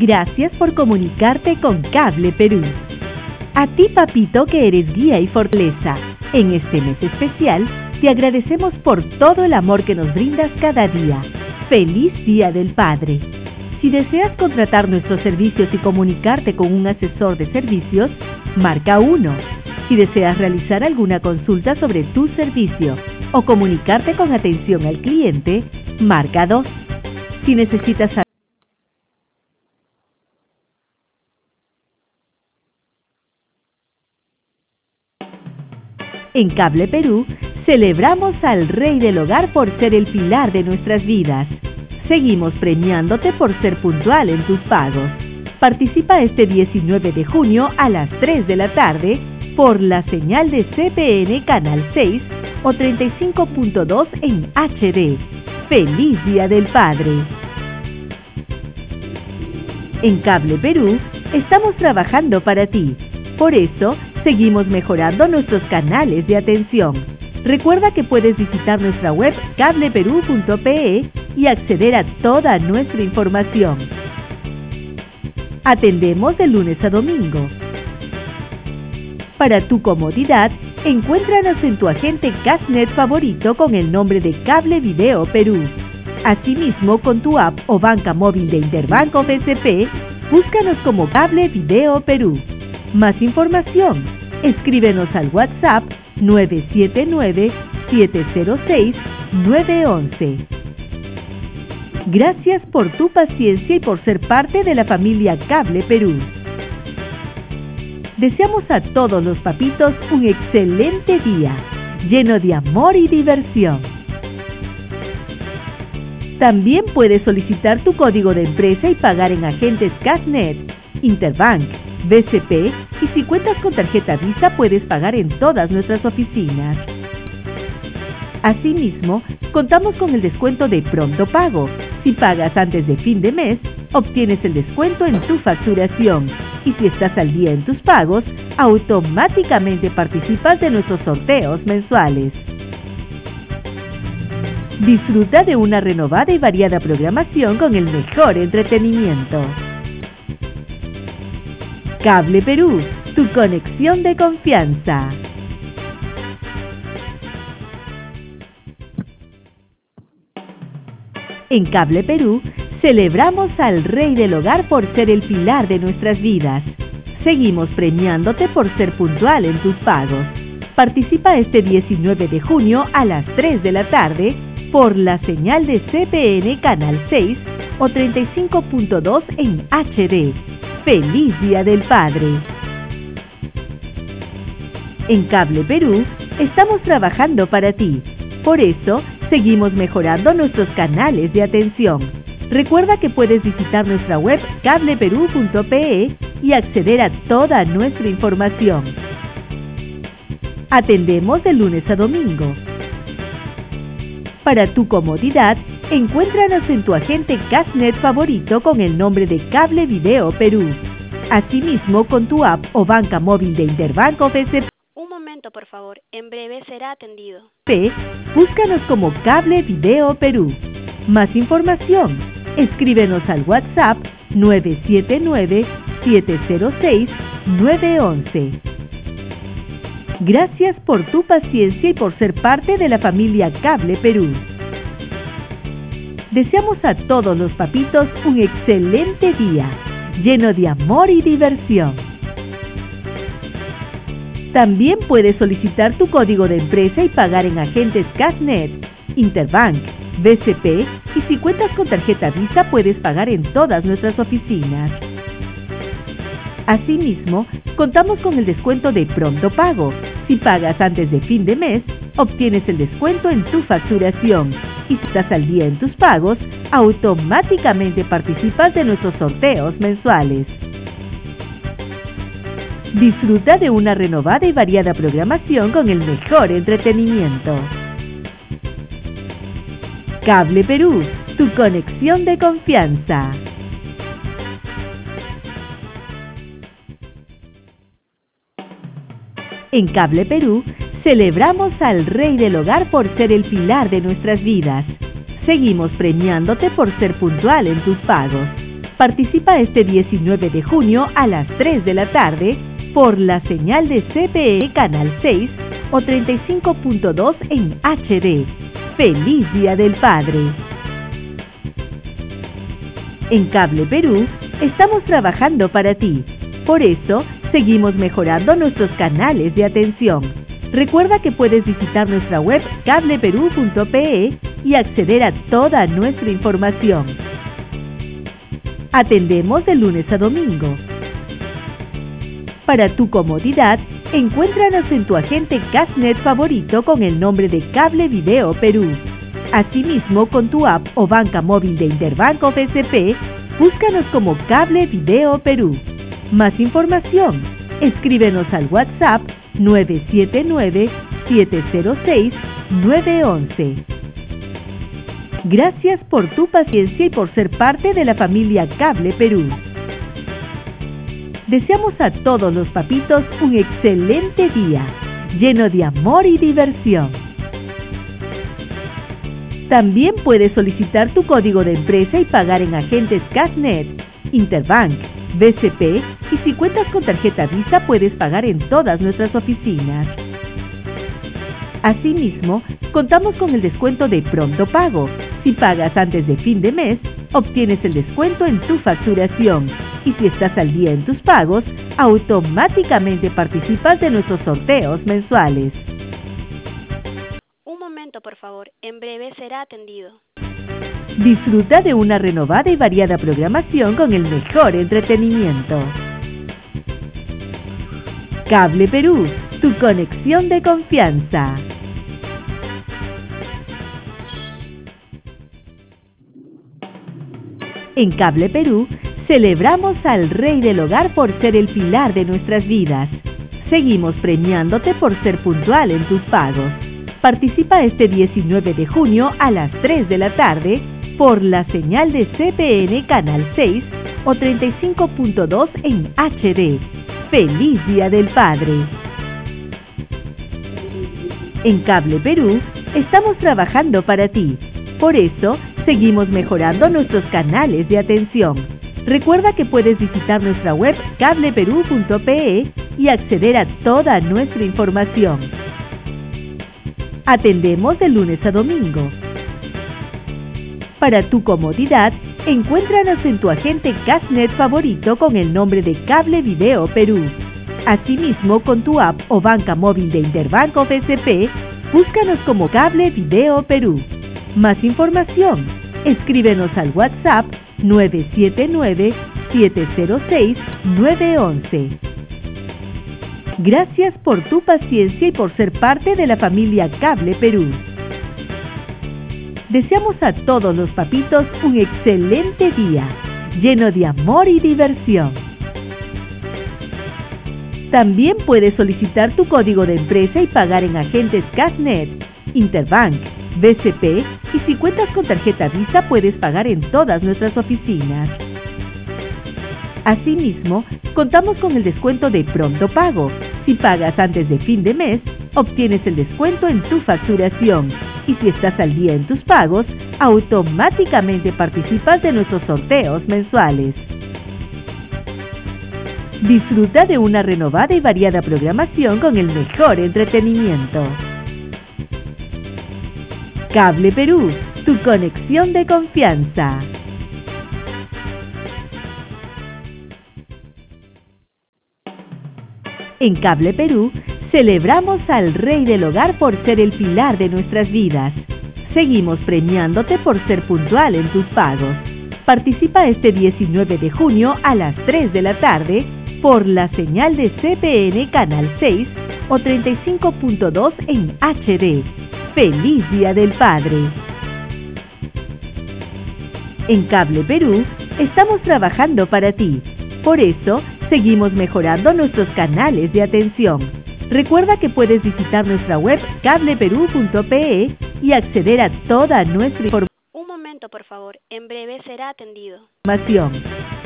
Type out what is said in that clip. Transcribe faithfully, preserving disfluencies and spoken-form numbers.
Gracias por comunicarte con Cable Perú. A ti, papito, que eres guía y fortaleza, en este mes especial, te agradecemos por todo el amor que nos brindas cada día. ¡Feliz Día del Padre! Si deseas contratar nuestros servicios y comunicarte con un asesor de servicios, marca uno. Si deseas realizar alguna consulta sobre tu servicio o comunicarte con atención al cliente, marca dos. Si necesitas saber En Cable Perú, celebramos al Rey del Hogar por ser el pilar de nuestras vidas. Seguimos premiándote por ser puntual en tus pagos. Participa este diecinueve de junio a las tres de la tarde por la señal de C P N Canal seis o treinta y cinco punto dos en H D. ¡Feliz Día del Padre! En Cable Perú, estamos trabajando para ti. Por eso, seguimos mejorando nuestros canales de atención. Recuerda que puedes visitar nuestra web cable perú punto pe y acceder a toda nuestra información. Atendemos de lunes a domingo. Para tu comodidad, encuéntranos en tu agente Cashnet favorito con el nombre de Cable Video Perú. Asimismo, con tu app o banca móvil de Interbanco B C P, búscanos como Cable Video Perú. Más información, escríbenos al WhatsApp nueve siete nueve, siete cero seis, nueve uno uno. Gracias por tu paciencia y por ser parte de la familia Cable Perú. Deseamos a todos los papitos un excelente día, lleno de amor y diversión. También puedes solicitar tu código de empresa y pagar en agentes Cashnet, Interbank, B C P y si cuentas con tarjeta Visa puedes pagar en todas nuestras oficinas. Asimismo, contamos con el descuento de Pronto Pago. Si pagas antes de fin de mes, obtienes el descuento en tu facturación. Y si estás al día en tus pagos, automáticamente participas de nuestros sorteos mensuales. Disfruta de una renovada y variada programación con el mejor entretenimiento. Cable Perú, tu conexión de confianza. En Cable Perú, celebramos al Rey del Hogar por ser el pilar de nuestras vidas. Seguimos premiándote por ser puntual en tus pagos. Participa este diecinueve de junio a las tres de la tarde por la señal de C P N Canal seis o treinta y cinco punto dos en H D. ¡Feliz Día del Padre! En Cable Perú, estamos trabajando para ti. Por eso, seguimos mejorando nuestros canales de atención. Recuerda que puedes visitar nuestra web cable perú punto pe y acceder a toda nuestra información. Atendemos de lunes a domingo. Para tu comodidad, encuéntranos en tu agente Cashnet favorito con el nombre de Cable Video Perú. Asimismo, con tu app o banca móvil de Interbanco B C P. Un momento, por favor. En breve será atendido. P, búscanos como Cable Video Perú. Más información, escríbenos al WhatsApp nueve siete nueve, siete cero seis, nueve uno uno. Gracias por tu paciencia y por ser parte de la familia Cable Perú. Deseamos a todos los papitos un excelente día, lleno de amor y diversión. También puedes solicitar tu código de empresa y pagar en agentes Cashnet, Interbank, B C P y si cuentas con tarjeta Visa puedes pagar en todas nuestras oficinas. Asimismo, contamos con el descuento de Pronto Pago. Si pagas antes de fin de mes, obtienes el descuento en tu facturación. Y si estás al día en tus pagos, automáticamente participas de nuestros sorteos mensuales. Disfruta de una renovada y variada programación con el mejor entretenimiento. Cable Perú, tu conexión de confianza. En Cable Perú, celebramos al Rey del Hogar por ser el pilar de nuestras vidas. Seguimos premiándote por ser puntual en tus pagos. Participa este diecinueve de junio a las tres de la tarde por la señal de C P N Canal seis o treinta y cinco punto dos en H D. ¡Feliz Día del Padre! En Cable Perú estamos trabajando para ti. Por eso, seguimos mejorando nuestros canales de atención. Recuerda que puedes visitar nuestra web cable perú punto pe y acceder a toda nuestra información. Atendemos de lunes a domingo. Para tu comodidad, encuéntranos en tu agente Cashnet favorito con el nombre de Cable Video Perú. Asimismo, con tu app o banca móvil de Interbanco B C P, búscanos como Cable Video Perú. Más información, escríbenos al WhatsApp nueve siete nueve, siete cero seis, nueve uno uno. Gracias por tu paciencia y por ser parte de la familia Cable Perú. Deseamos a todos los papitos un excelente día, lleno de amor y diversión. También puedes solicitar tu código de empresa y pagar en agentes Cashnet, Interbank, B C P y si cuentas con tarjeta Visa puedes pagar en todas nuestras oficinas. Asimismo, contamos con el descuento de Pronto Pago. Si pagas antes de fin de mes, obtienes el descuento en tu facturación. Y si estás al día en tus pagos, automáticamente participas de nuestros sorteos mensuales. Un momento, por favor. En breve será atendido. Disfruta de una renovada y variada programación con el mejor entretenimiento. Cable Perú, tu conexión de confianza. En Cable Perú, celebramos al Rey del Hogar por ser el pilar de nuestras vidas. Seguimos premiándote por ser puntual en tus pagos. Participa este diecinueve de junio a las tres de la tarde por la señal de C P N Canal seis o treinta y cinco punto dos en H D. ¡Feliz Día del Padre! En Cable Perú estamos trabajando para ti. Por eso, seguimos mejorando nuestros canales de atención. Recuerda que puedes visitar nuestra web cable perú punto pe y acceder a toda nuestra información. Atendemos de lunes a domingo. Para tu comodidad, encuéntranos en tu agente Cashnet favorito con el nombre de Cable Video Perú. Asimismo, con tu app o banca móvil de Interbanco B C P, búscanos como Cable Video Perú. Más información, escríbenos al WhatsApp nueve siete nueve, siete cero seis, nueve uno uno. Gracias por tu paciencia y por ser parte de la familia Cable Perú. Deseamos a todos los papitos un excelente día, lleno de amor y diversión. También puedes solicitar tu código de empresa y pagar en agentes Cashnet, Interbank, B C P y si cuentas con tarjeta Visa puedes pagar en todas nuestras oficinas. Asimismo, contamos con el descuento de Pronto Pago. Si pagas antes de fin de mes, obtienes el descuento en tu facturación. Y si estás al día en tus pagos, automáticamente participas de nuestros sorteos mensuales. Disfruta de una renovada y variada programación con el mejor entretenimiento. Cable Perú, tu conexión de confianza. En Cable Perú, celebramos al Rey del Hogar por ser el pilar de nuestras vidas. Seguimos premiándote por ser puntual en tus pagos. Participa este diecinueve de junio a las tres de la tarde por la señal de C P N Canal seis o treinta y cinco punto dos en H D. ¡Feliz Día del Padre! En Cable Perú estamos trabajando para ti. Por eso, seguimos mejorando nuestros canales de atención. Recuerda que puedes visitar nuestra web cable perú punto pe y acceder a toda nuestra información. Un momento, por favor. En breve será atendido.